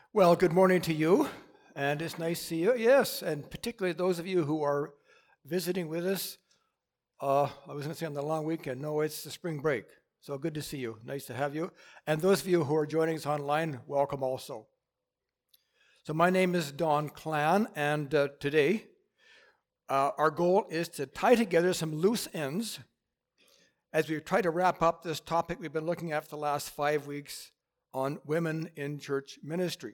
Well, good morning to you, and it's nice to see you. Yes, and particularly those of you who are visiting with us. I was going to say on the long weekend. No, it's the spring break. So good to see you. Nice to have you. And those of you who are joining us online, welcome also. So my name is Don Clan, and today our goal is to tie together some loose ends as we try to wrap up this topic we've been looking at for the last 5 weeks on women in church ministry.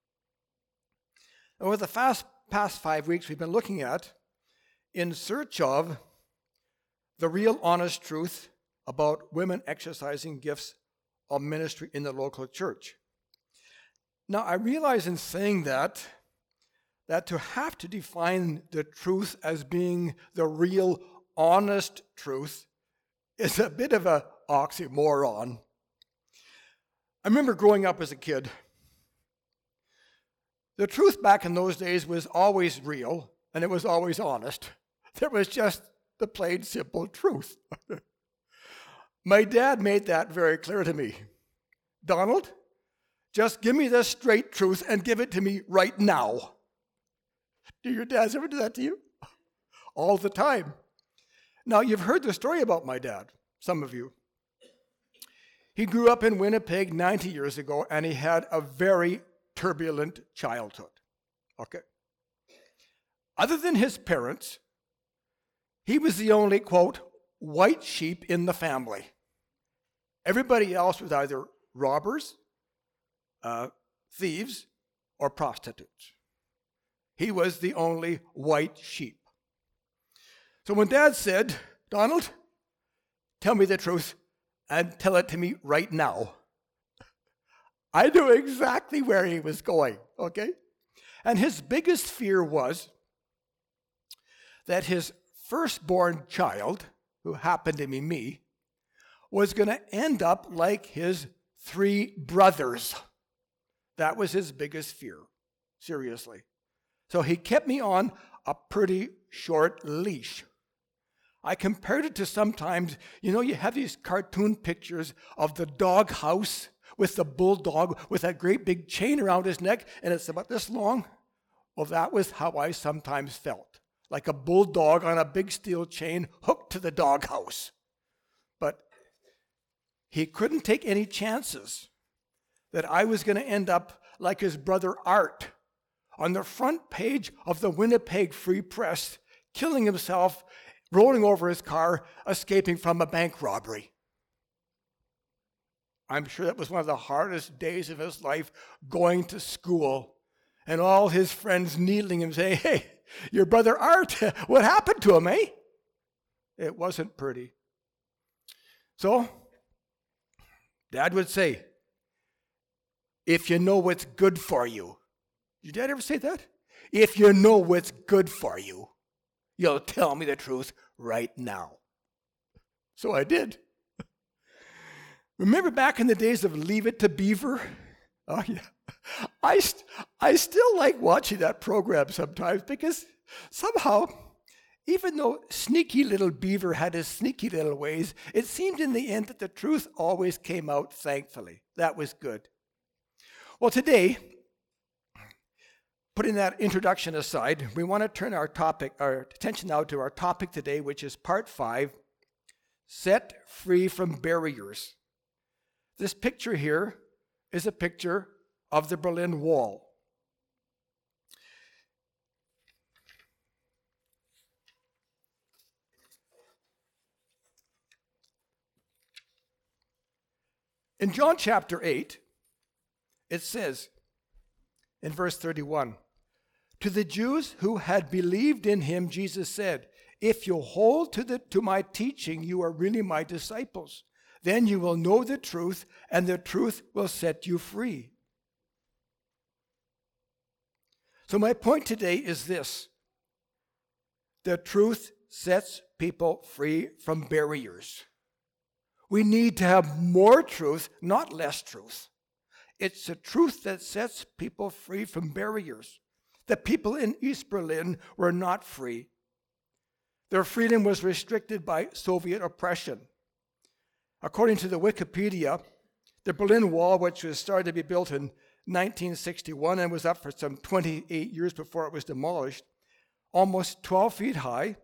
Over the past 5 weeks, we've been looking at in search of the real honest truth about women exercising gifts of ministry in the local church. Now, I realize in saying that to have to define the truth as being the real honest truth is a bit of an oxymoron. I remember growing up as a kid. The truth back in those days was always real, and it was always honest. There was just the plain, simple truth. My dad made that very clear to me. Donald, just give me the straight truth and give it to me right now. Do your dads ever do that to you? All the time. Now, you've heard the story about my dad, some of you. He grew up in Winnipeg 90 years ago, and he had a very turbulent childhood. Okay. Other than his parents, he was the only, quote, white sheep in the family. Everybody else was either robbers, thieves, or prostitutes. He was the only white sheep. So when Dad said, Donald, tell me the truth and tell it to me right now, I knew exactly where he was going, okay? And his biggest fear was that his firstborn child, who happened to be me, was going to end up like his 3 brothers. That was his biggest fear, seriously. So he kept me on a pretty short leash. I compared it to sometimes, you have these cartoon pictures of the doghouse with the bulldog with that great big chain around his neck, and it's about this long. Well, that was how I sometimes felt, like a bulldog on a big steel chain hooked to the doghouse. But he couldn't take any chances that I was going to end up like his brother Art on the front page of the Winnipeg Free Press, killing himself, rolling over his car, escaping from a bank robbery. I'm sure that was one of the hardest days of his life, going to school, and all his friends needling him, saying, hey, your brother Art, what happened to him, eh? It wasn't pretty. So, Dad would say, if you know what's good for you. Did Dad ever say that? If you know what's good for you, you'll tell me the truth right now. So I did. Remember back in the days of Leave It to Beaver? Oh, yeah. I still like watching that program sometimes because somehow, even though sneaky little Beaver had his sneaky little ways, it seemed in the end that the truth always came out, thankfully. That was good. Well, today, putting that introduction aside, we want to turn our attention now to our topic today, which is part 5, Set Free from Barriers. This picture here is a picture of the Berlin Wall. In John chapter 8, it says in verse 31, to the Jews who had believed in him, Jesus said, if you hold to my teaching, you are really my disciples. Then you will know the truth, and the truth will set you free. So my point today is this. The truth sets people free from barriers. We need to have more truth, not less truth. It's the truth that sets people free from barriers. The people in East Berlin were not free. Their freedom was restricted by Soviet oppression. According to the Wikipedia, the Berlin Wall, which was started to be built in 1961 and was up for some 28 years before it was demolished. Almost 12 feet high,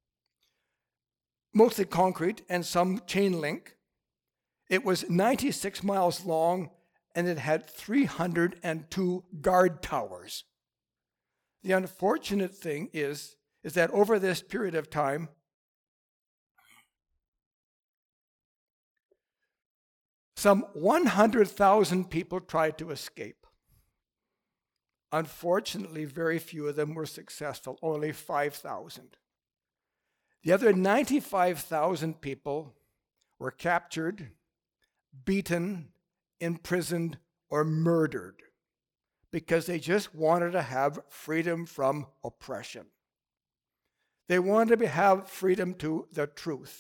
mostly concrete and some chain link. It was 96 miles long, and it had 302 guard towers. The unfortunate thing is that over this period of time, some 100,000 people tried to escape. Unfortunately, very few of them were successful, only 5,000. The other 95,000 people were captured, beaten, imprisoned, or murdered because they just wanted to have freedom from oppression. They wanted to have freedom to the truth.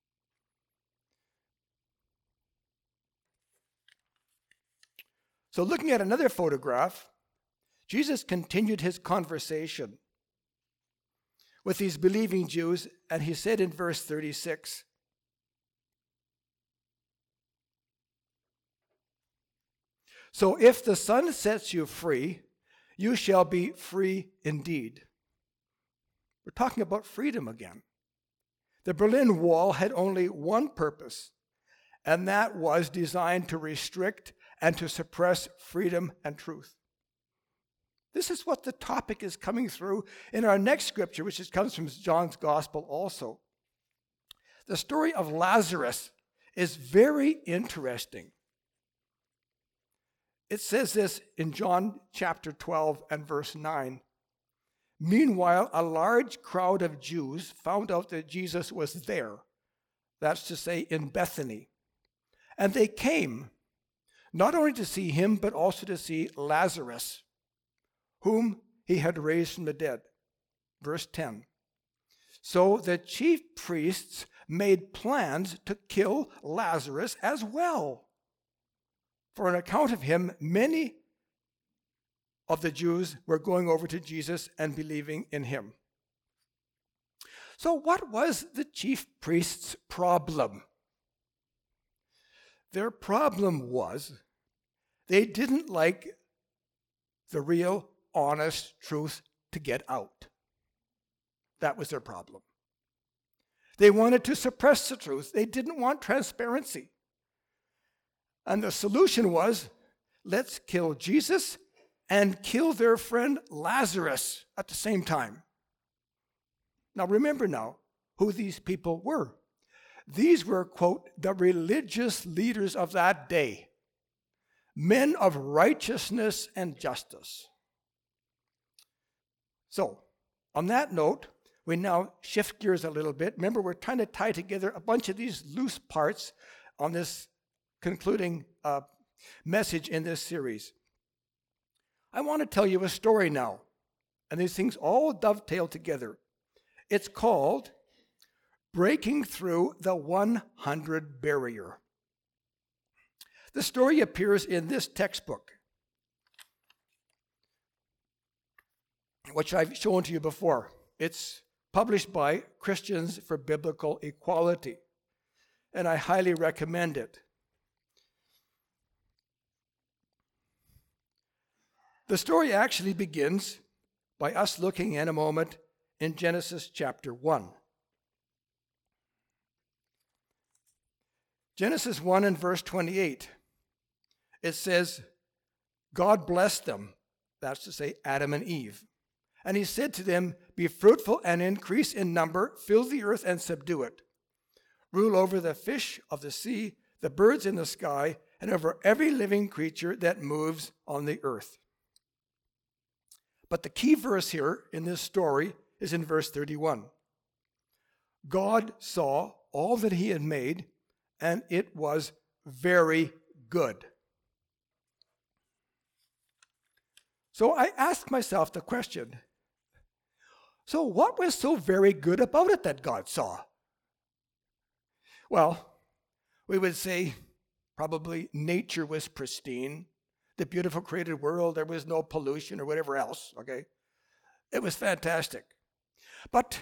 So looking at another photograph, Jesus continued his conversation with these believing Jews, and he said in verse 36, "So if the Son sets you free, you shall be free indeed." We're talking about freedom again. The Berlin Wall had only one purpose, and that was designed to restrict and to suppress freedom and truth. This is what the topic is coming through in our next scripture, which comes from John's Gospel also. The story of Lazarus is very interesting. It says this in John chapter 12 and verse 9. "Meanwhile, a large crowd of Jews found out that Jesus was there," that's to say in Bethany. "And they came, not only to see him, but also to see Lazarus, whom he had raised from the dead." Verse 10. "So the chief priests made plans to kill Lazarus as well. For on account of him, many of the Jews were going over to Jesus and believing in him." So what was the chief priests' problem? Their problem was they didn't like the real, honest truth to get out. That was their problem. They wanted to suppress the truth. They didn't want transparency. And the solution was, let's kill Jesus and kill their friend Lazarus at the same time. Now remember now who these people were. These were, quote, the religious leaders of that day, men of righteousness and justice. So, on that note, we now shift gears a little bit. Remember, we're trying to tie together a bunch of these loose parts on this concluding message in this series. I want to tell you a story now, and these things all dovetail together. It's called Breaking Through the 100 Barrier. The story appears in this textbook, which I've shown to you before. It's published by Christians for Biblical Equality, and I highly recommend it. The story actually begins by us looking in a moment in Genesis chapter 1. Genesis 1 and verse 28, it says, God blessed them, that's to say Adam and Eve. And he said to them, be fruitful and increase in number, fill the earth and subdue it. Rule over the fish of the sea, the birds in the sky, and over every living creature that moves on the earth. But the key verse here in this story is in verse 31. God saw all that he had made, and it was very good. So I asked myself the question, so what was so very good about it that God saw? Well, we would say probably nature was pristine, the beautiful created world, there was no pollution or whatever else, okay? It was fantastic. But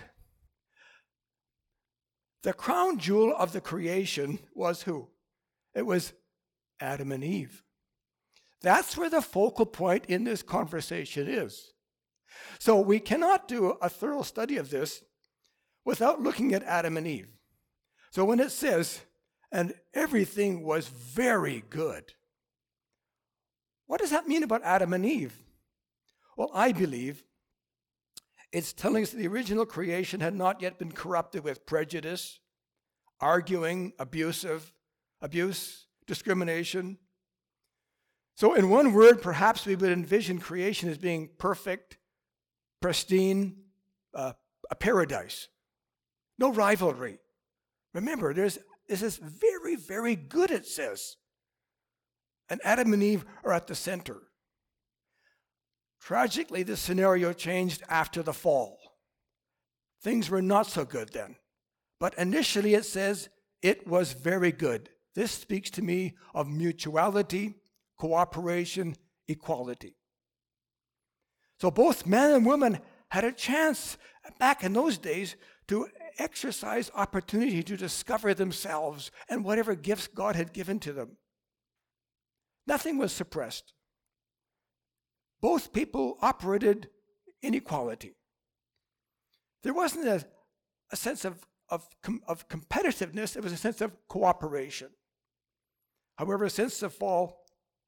the crown jewel of the creation was who? It was Adam and Eve. That's where the focal point in this conversation is. So we cannot do a thorough study of this without looking at Adam and Eve. So when it says, and everything was very good, what does that mean about Adam and Eve? Well, I believe it's telling us that the original creation had not yet been corrupted with prejudice, arguing, abuse, discrimination. So in one word, perhaps we would envision creation as being perfect, pristine, a paradise. No rivalry. Remember, this is very, very good, it says. And Adam and Eve are at the center. Tragically, the scenario changed after the fall. Things were not so good then. But initially it says it was very good. This speaks to me of mutuality, cooperation, equality. So both man and woman had a chance back in those days to exercise opportunity to discover themselves and whatever gifts God had given to them. Nothing was suppressed. Both people operated in equality. There wasn't a sense of competitiveness, it was a sense of cooperation. However, since the fall,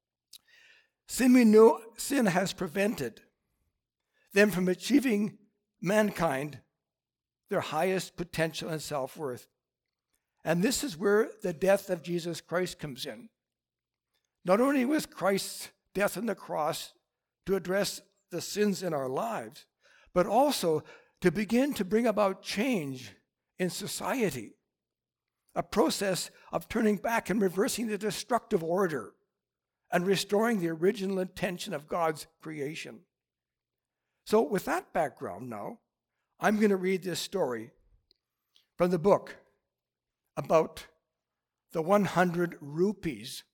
sin has prevented them from achieving mankind their highest potential and self-worth. And this is where the death of Jesus Christ comes in. Not only was Christ's death on the cross to address the sins in our lives, but also to begin to bring about change in society, a process of turning back and reversing the destructive order and restoring the original intention of God's creation. So with that background now, I'm going to read this story from the book about the 100 rupees.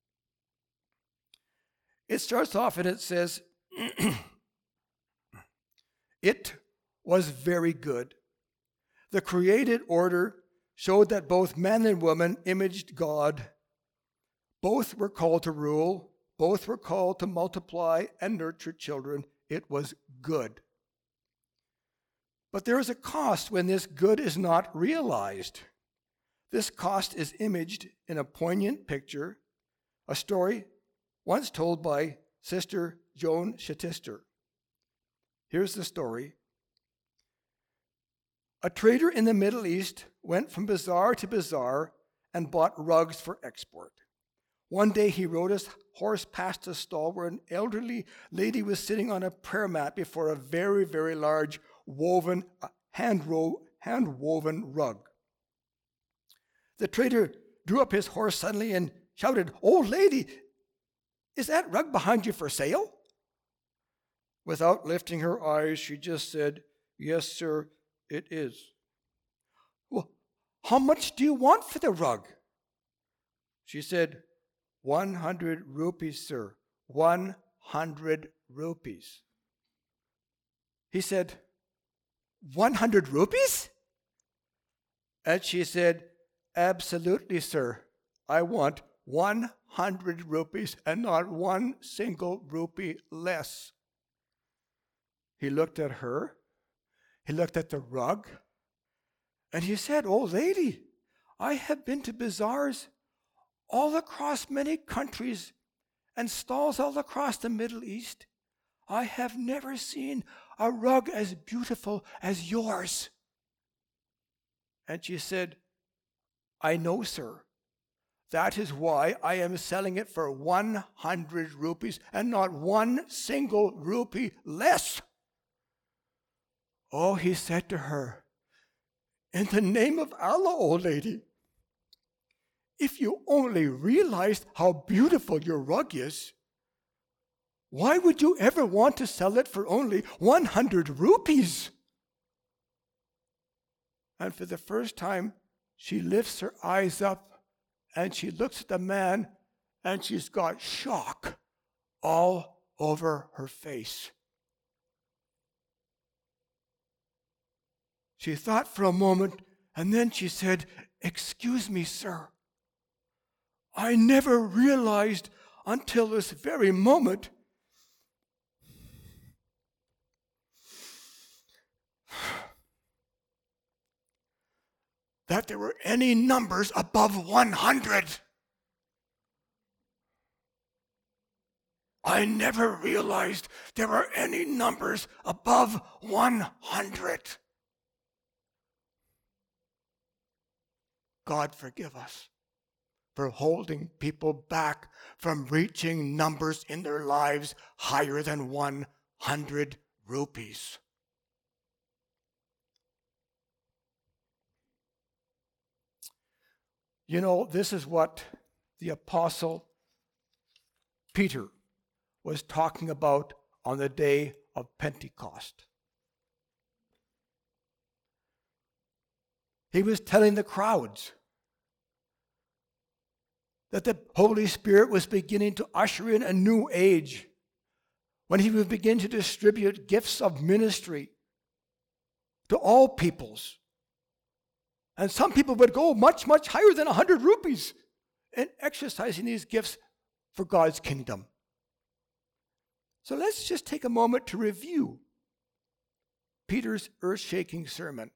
It starts off and it says, it was very good. The created order showed that both man and woman imaged God. Both were called to rule. Both were called to multiply and nurture children. It was good. But there is a cost when this good is not realized. This cost is imaged in a poignant picture, a story once told by Sister Joan Chittister. Here's the story. A trader in the Middle East went from bazaar to bazaar and bought rugs for export. One day he rode his horse past a stall where an elderly lady was sitting on a prayer mat before a very, very large hand-woven rug. The trader drew up his horse suddenly and shouted, "Old lady, is that rug behind you for sale?" Without lifting her eyes, she just said, "Yes, sir, it is." "Well, how much do you want for the rug?" She said, 100 rupees, sir. 100 rupees. He said, 100 rupees? And she said, "Absolutely, sir. I want 100 rupees and not one single rupee less." He looked at her. He looked at the rug. And he said, "Old lady, I have been to bazaars all across many countries and stalls all across the Middle East. I have never seen a rug as beautiful as yours." And she said, "I know, sir. That is why I am selling it for 100 rupees and not one single rupee less." "Oh," he said to her, "in the name of Allah, old lady, if you only realized how beautiful your rug is, why would you ever want to sell it for only 100 rupees? And for the first time, she lifts her eyes up and she looks at the man and she's got shock all over her face. She thought for a moment and then she said, "Excuse me, sir. I never realized until this very moment that there were any numbers above 100. I never realized there were any numbers above 100. God forgive us for holding people back from reaching numbers in their lives higher than 100 rupees. You know, this is what the Apostle Peter was talking about on the day of Pentecost. He was telling the crowds that the Holy Spirit was beginning to usher in a new age when he would begin to distribute gifts of ministry to all peoples. And some people would go much, much higher than 100 rupees in exercising these gifts for God's kingdom. So let's just take a moment to review Peter's earth-shaking sermon.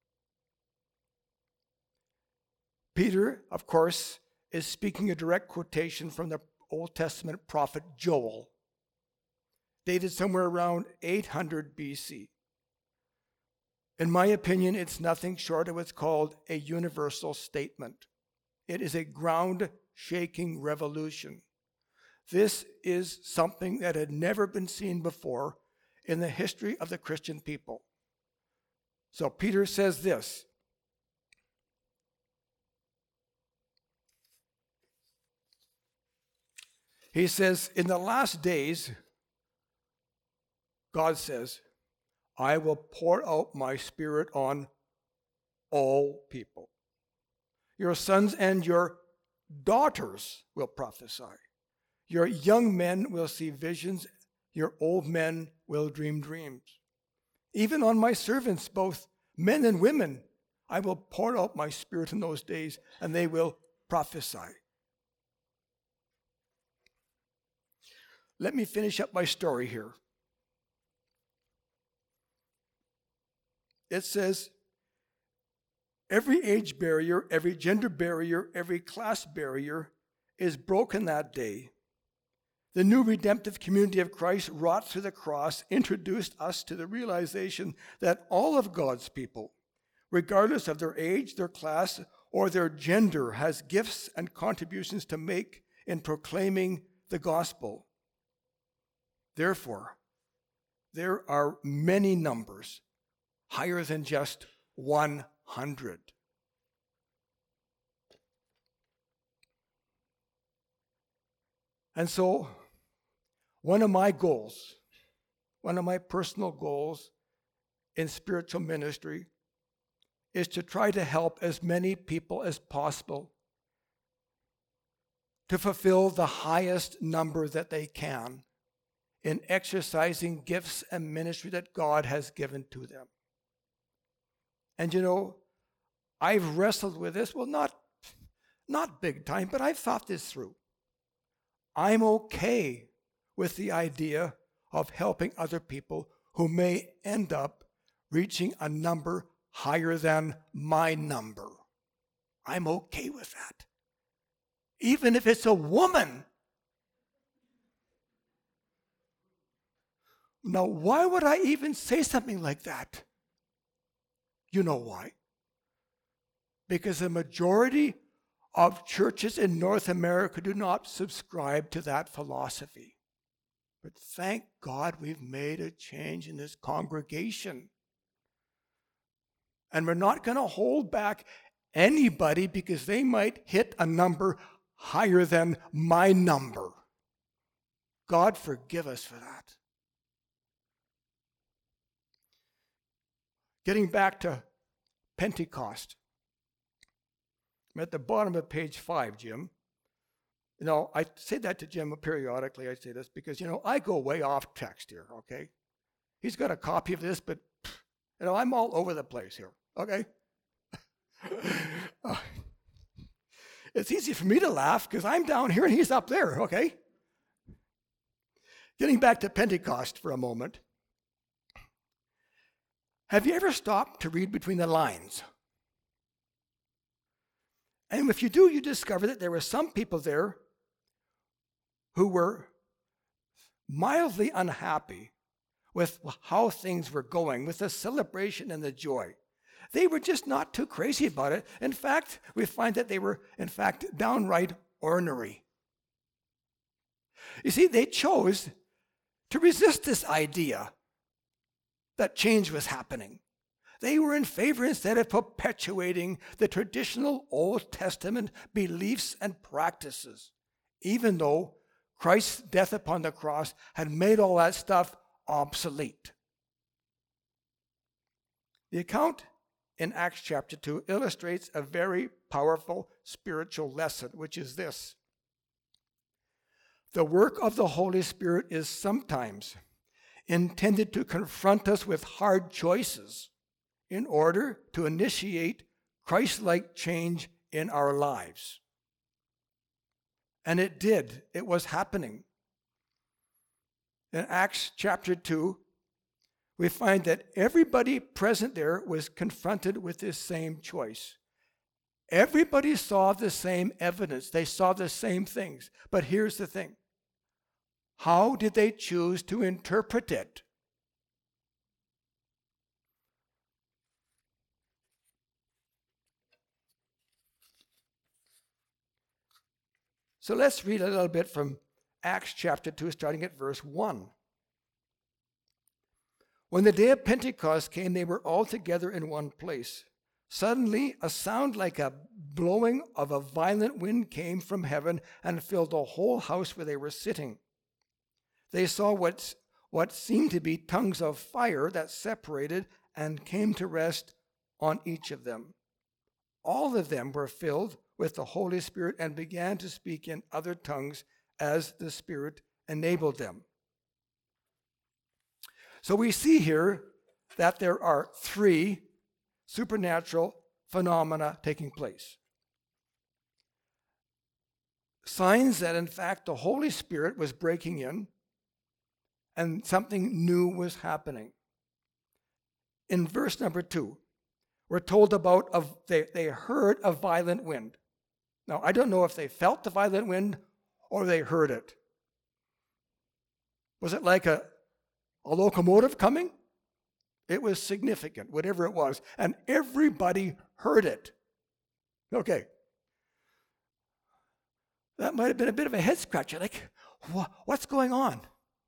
Peter, of course, is speaking a direct quotation from the Old Testament prophet Joel, dated somewhere around 800 BC. In my opinion, it's nothing short of what's called a universal statement. It is a ground-shaking revolution. This is something that had never been seen before in the history of the Christian people. So Peter says this. He says, in the last days, God says, I will pour out my Spirit on all people. Your sons and your daughters will prophesy. Your young men will see visions. Your old men will dream dreams. Even on my servants, both men and women, I will pour out my Spirit in those days, and they will prophesy. Let me finish up my story here. It says, every age barrier, every gender barrier, every class barrier is broken that day. The new redemptive community of Christ, wrought through the cross, introduced us to the realization that all of God's people, regardless of their age, their class, or their gender, has gifts and contributions to make in proclaiming the gospel. Therefore, there are many numbers higher than just 100. And so, one of my personal goals in spiritual ministry is to try to help as many people as possible to fulfill the highest number that they can in exercising gifts and ministry that God has given to them. And you know, I've wrestled with this, well, not big time, but I've thought this through. I'm okay with the idea of helping other people who may end up reaching a number higher than my number. I'm okay with that. Even if it's a woman. Now, why would I even say something like that? You know why? Because the majority of churches in North America do not subscribe to that philosophy. But thank God we've made a change in this congregation. And we're not going to hold back anybody because they might hit a number higher than my number. God forgive us for that. Getting back to Pentecost. I'm at the bottom of page 5, Jim. You know, I say that to Jim periodically. I say this because, you know, I go way off text here, okay? He's got a copy of this, but, you know, I'm all over the place here, okay? It's easy for me to laugh because I'm down here and he's up there, okay? Getting back to Pentecost for a moment, have you ever stopped to read between the lines? And if you do, you discover that there were some people there who were mildly unhappy with how things were going, with the celebration and the joy. They were just not too crazy about it. In fact, we find that they were, in fact, downright ornery. You see, they chose to resist this idea that change was happening. They were in favor, instead of perpetuating the traditional Old Testament beliefs and practices, even though Christ's death upon the cross had made all that stuff obsolete. The account in Acts chapter 2 illustrates a very powerful spiritual lesson, which is this: the work of the Holy Spirit is sometimes intended to confront us with hard choices in order to initiate Christ-like change in our lives. And it did. It was happening. In Acts chapter 2, we find that everybody present there was confronted with this same choice. Everybody saw the same evidence. They saw the same things. But here's the thing. How did they choose to interpret it? So let's read a little bit from Acts chapter 2, starting at verse 1. When the day of Pentecost came, they were all together in one place. Suddenly, a sound like a blowing of a violent wind came from heaven and filled the whole house where they were sitting. They saw what seemed to be tongues of fire that separated and came to rest on each of them. All of them were filled with the Holy Spirit and began to speak in other tongues as the Spirit enabled them. So we see here that there are three supernatural phenomena taking place. Signs that, in fact, the Holy Spirit was breaking in and something new was happening. In verse number 2, we're told about they heard a violent wind. Now, I don't know if they felt the violent wind or they heard it. Was it like a locomotive coming? It was significant, whatever it was, and everybody heard it. Okay. That might have been a bit of a head scratcher, like, what's going on?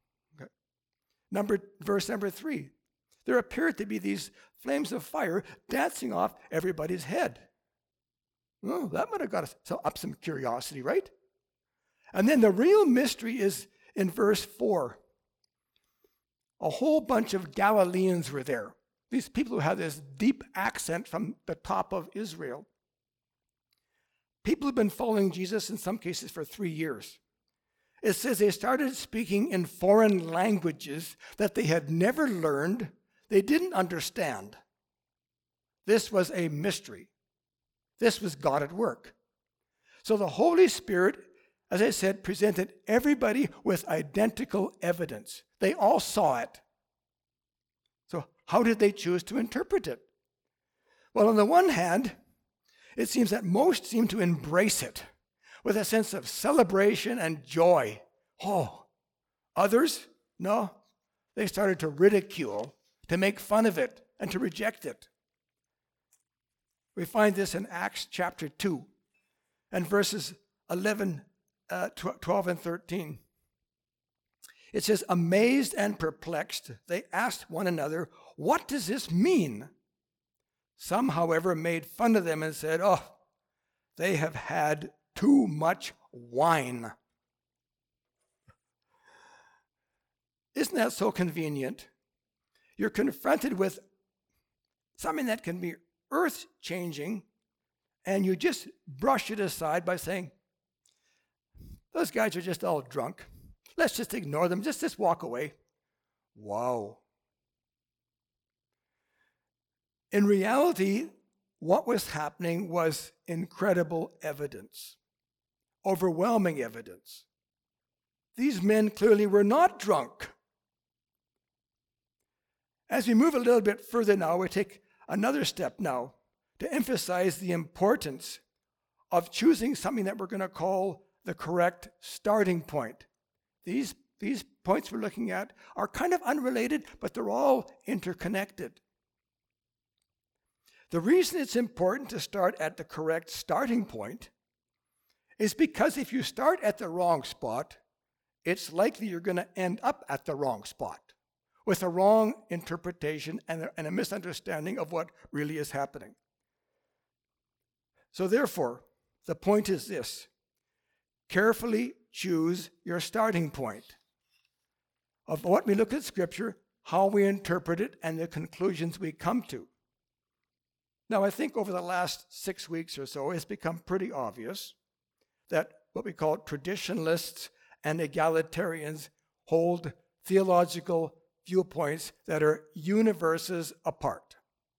Okay. Verse number 3. There appeared to be these flames of fire dancing off everybody's head. Oh, that might have got us up some curiosity, right? And then the real mystery is in verse 4. A whole bunch of Galileans were there. These people who had this deep accent from the top of Israel. People have been following Jesus in some cases for 3 years. It says they started speaking in foreign languages that they had never learned, they didn't understand. This was a mystery. This was God at work. So the Holy Spirit, as I said, presented everybody with identical evidence. They all saw it. So how did they choose to interpret it? Well, on the one hand, it seems that most seem to embrace it with a sense of celebration and joy. Oh, others, no, they started to ridicule, to make fun of it, and to reject it. We find this in Acts chapter 2 and verses 11, 12 and 13. It says, amazed and perplexed, they asked one another, what does this mean? Some, however, made fun of them and said, oh, they have had too much wine. Isn't that so convenient? You're confronted with something that can be earth-changing, and you just brush it aside by saying, those guys are just all drunk. Let's just ignore them. Just walk away. Wow. In reality, what was happening was incredible evidence, overwhelming evidence. these men clearly were not drunk. As we move a little bit further now, we take another step now to emphasize the importance of choosing something that we're going to call the correct starting point. These points we're looking at are kind of unrelated, but they're all interconnected. The reason it's important to start at the correct starting point is because if you start at the wrong spot, it's likely you're going to end up at the wrong spot with a wrong interpretation and a misunderstanding of what really is happening. So therefore, the point is this: carefully choose your starting point of what we look at Scripture, how we interpret it, and the conclusions we come to. Now, I think over the last 6 weeks or so, it's become pretty obvious that what we call traditionalists and egalitarians hold theological viewpoints that are universes apart.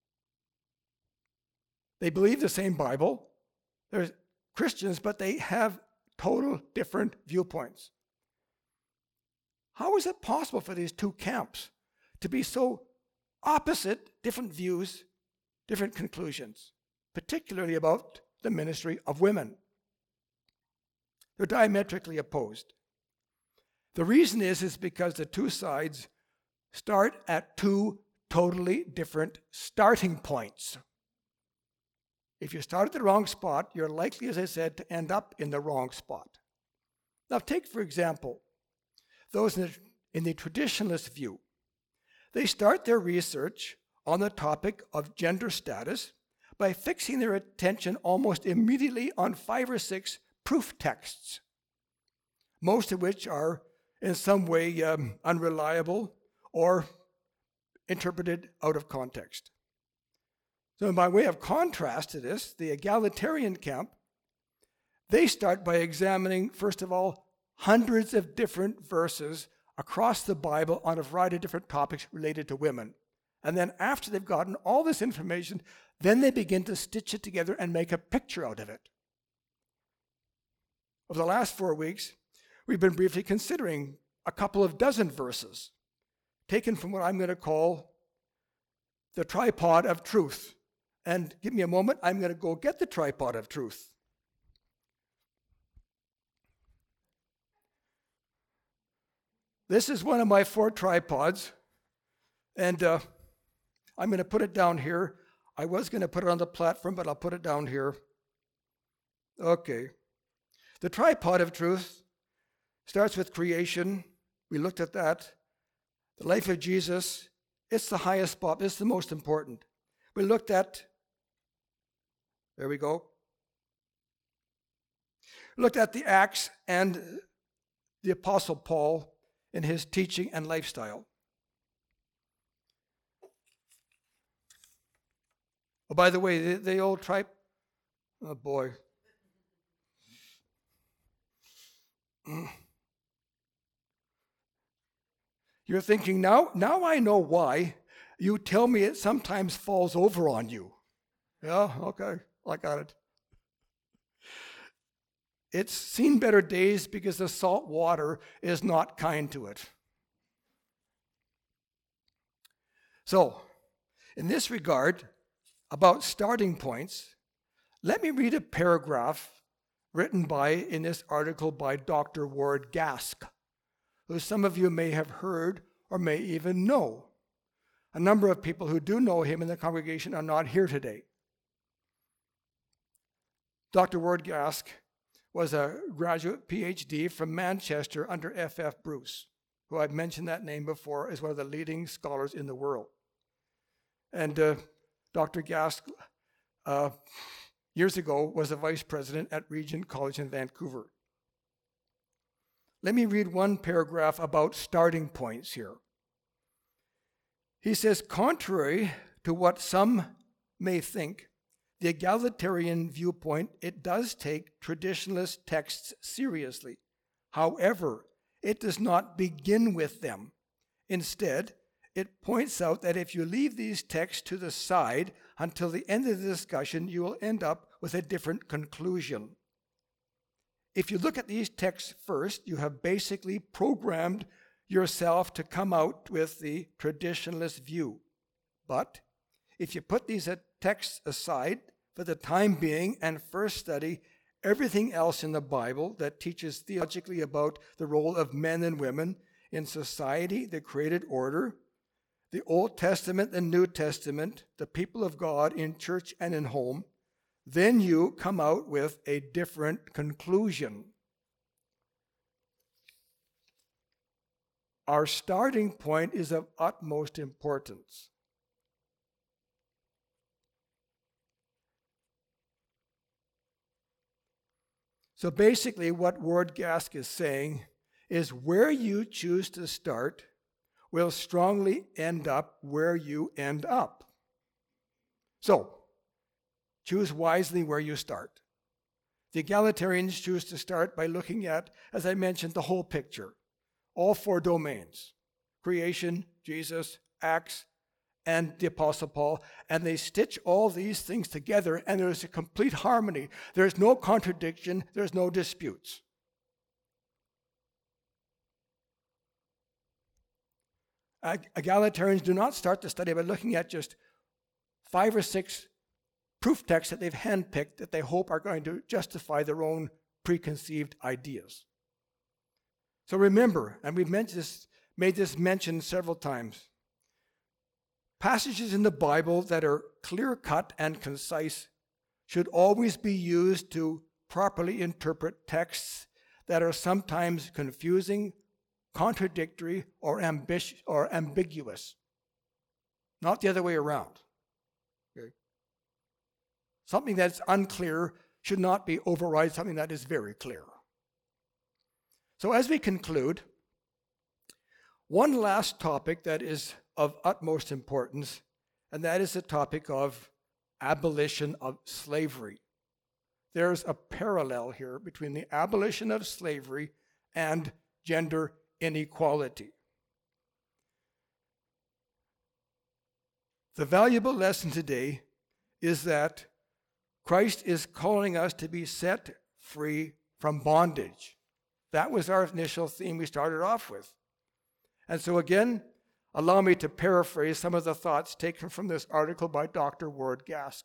They believe the same Bible. They're Christians, but they have total different viewpoints. How is it possible for these two camps to be so opposite, different views, different conclusions, particularly about the ministry of women? They're diametrically opposed. The reason is because the two sides start at two totally different starting points. If you start at the wrong spot, you're likely, as I said, to end up in the wrong spot. Now take, for example, those in the traditionalist view. They start their research on the topic of gender status by fixing their attention almost immediately on 5 or 6 proof texts, most of which are in some way unreliable or interpreted out of context. So by way of contrast to this, the egalitarian camp, they start by examining, first of all, hundreds of different verses across the Bible on a variety of different topics related to women. And then after they've gotten all this information, then they begin to stitch it together and make a picture out of it. Over the last 4 weeks, we've been briefly considering a couple of dozen verses taken from what I'm going to call the tripod of truth. And give me a moment, I'm going to go get the tripod of truth. This is one of my 4 tripods, and I'm going to put it down here. I was going to put it on the platform, but I'll put it down here. Okay. The tripod of truth starts with creation. We looked at that. The life of Jesus, it's the highest spot. It's the most important. We looked at, there we go. Looked at the Acts and the Apostle Paul in his teaching and lifestyle. Oh, by the way, the old oh boy. You're thinking, now I know why you tell me it sometimes falls over on you. Yeah, okay, I got it. It's seen better days because the salt water is not kind to it. So, in this regard, about starting points, let me read a paragraph written in this article by Dr. Ward Gask, who some of you may have heard or may even know. A number of people who do know him in the congregation are not here today. Dr. Ward Gask was a graduate PhD from Manchester under F.F. Bruce, who I've mentioned that name before as one of the leading scholars in the world. And Dr. Gask, years ago, was a vice president at Regent College in Vancouver. Let me read one paragraph about starting points here. He says, contrary to what some may think, the egalitarian viewpoint, it does take traditionalist texts seriously. However, it does not begin with them. Instead, it points out that if you leave these texts to the side until the end of the discussion, you will end up with a different conclusion. if you look at these texts first, you have basically programmed yourself to come out with the traditionalist view. But if you put these texts aside for the time being and first study everything else in the Bible that teaches theologically about the role of men and women in society, the created order, the Old Testament and New Testament, the people of God in church and in home, then you come out with a different conclusion. Our starting point is of utmost importance. So basically what Ward Gask is saying is where you choose to start will strongly end up where you end up. So, choose wisely where you start. The egalitarians choose to start by looking at, as I mentioned, the whole picture. All four domains. Creation, Jesus, Acts, and the Apostle Paul. And they stitch all these things together and there's a complete harmony. There's no contradiction. There's no disputes. Egalitarians do not start the study by looking at just 5 or 6 proof texts that they've handpicked that they hope are going to justify their own preconceived ideas. So remember, and we've made this mention several times, passages in the Bible that are clear-cut and concise should always be used to properly interpret texts that are sometimes confusing, contradictory, or ambiguous. Not the other way around. Okay? Something that's unclear should not be override something that is very clear. So as we conclude, one last topic that is of utmost importance, and that is the topic of abolition of slavery. There's a parallel here between the abolition of slavery and gender inequality. The valuable lesson today is that Christ is calling us to be set free from bondage. That was our initial theme we started off with. And so again, allow me to paraphrase some of the thoughts taken from this article by Dr. Ward Gask.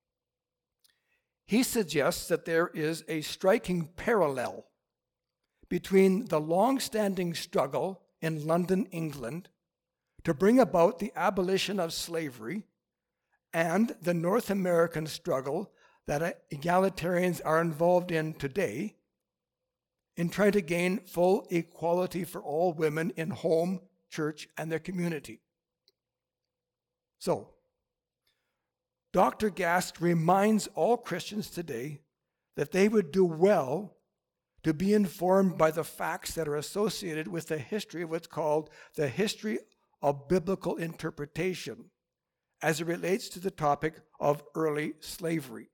He suggests that there is a striking parallel between the long-standing struggle in London, England, to bring about the abolition of slavery and the North American struggle that egalitarians are involved in today in trying to gain full equality for all women in home, church, and their community. So, Dr. Gask reminds all Christians today that they would do well to be informed by the facts that are associated with the history of what's called the history of biblical interpretation as it relates to the topic of early slavery.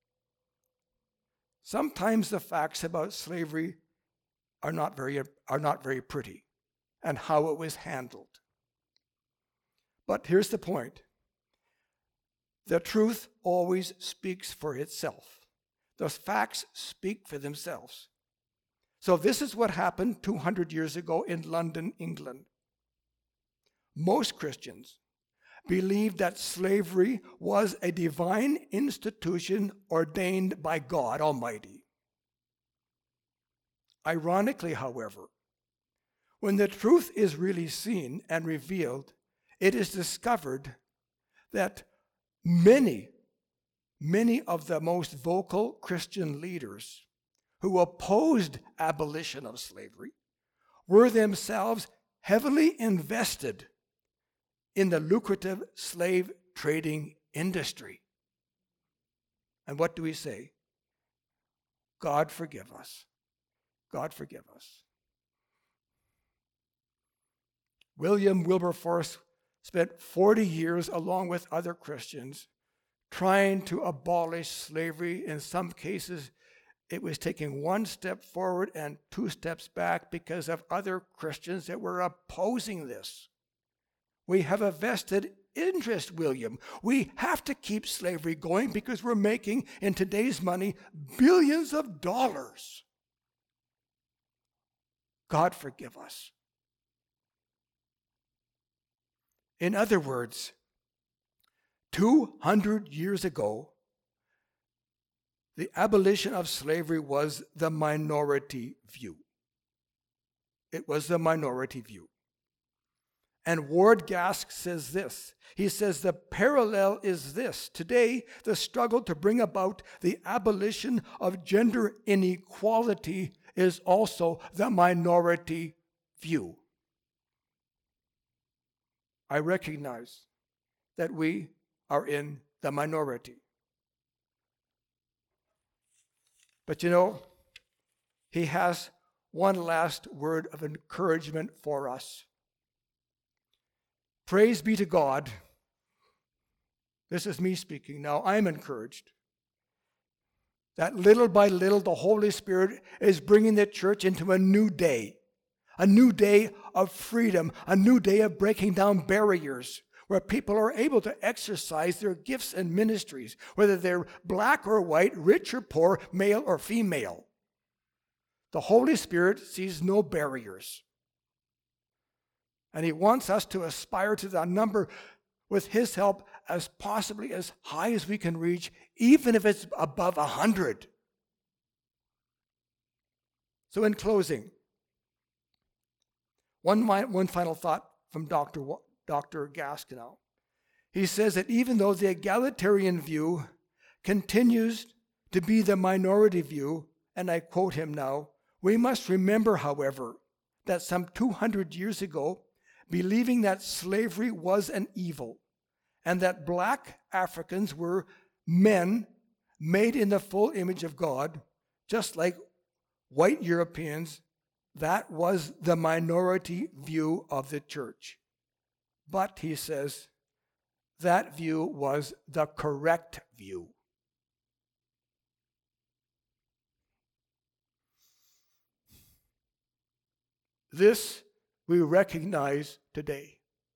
Sometimes the facts about slavery are not very pretty and how it was handled. But here's the point. The truth always speaks for itself. The facts speak for themselves. So this is what happened 200 years ago in London, England. Most Christians believed that slavery was a divine institution ordained by God Almighty. Ironically, however, when the truth is really seen and revealed, it is discovered that many of the most vocal Christian leaders who opposed abolition of slavery were themselves heavily invested in the lucrative slave trading industry. And what do we say? God forgive us. God forgive us. William Wilberforce spent 40 years along with other Christians trying to abolish slavery. In some cases, it was taking 1 step forward and 2 steps back because of other Christians that were opposing this. We have a vested interest, William. We have to keep slavery going because we're making, in today's money, billions of dollars. God forgive us. In other words, 200 years ago, the abolition of slavery was the minority view. It was the minority view. And Ward Gask says this. He says the parallel is this. Today, the struggle to bring about the abolition of gender inequality is also the minority view. I recognize that we are in the minority. But you know, he has one last word of encouragement for us. Praise be to God. This is me speaking now. I'm encouraged that little by little the Holy Spirit is bringing the church into a new day of freedom, a new day of breaking down barriers, where people are able to exercise their gifts and ministries, whether they're black or white, rich or poor, male or female. The Holy Spirit sees no barriers. And he wants us to aspire to the number, with his help, as possibly as high as we can reach, even if it's above 100. So in closing, one final thought from Dr. Gaskell. He says that even though the egalitarian view continues to be the minority view, and I quote him now, we must remember, however, that some 200 years ago, believing that slavery was an evil and that black Africans were men made in the full image of God, just like white Europeans, that was the minority view of the church. But, he says, that view was the correct view. This we recognize today.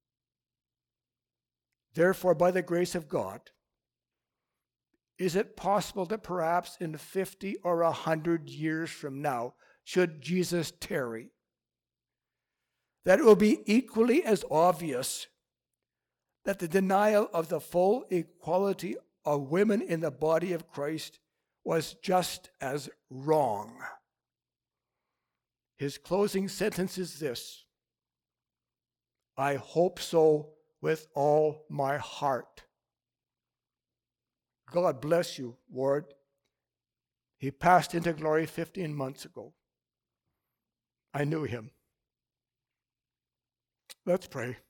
Therefore, by the grace of God, is it possible that perhaps in 50 or 100 years from now, should Jesus tarry, that it will be equally as obvious that the denial of the full equality of women in the body of Christ was just as wrong? His closing sentence is this: I hope so with all my heart. God bless you, Ward. He passed into glory 15 months ago. I knew him. Let's pray.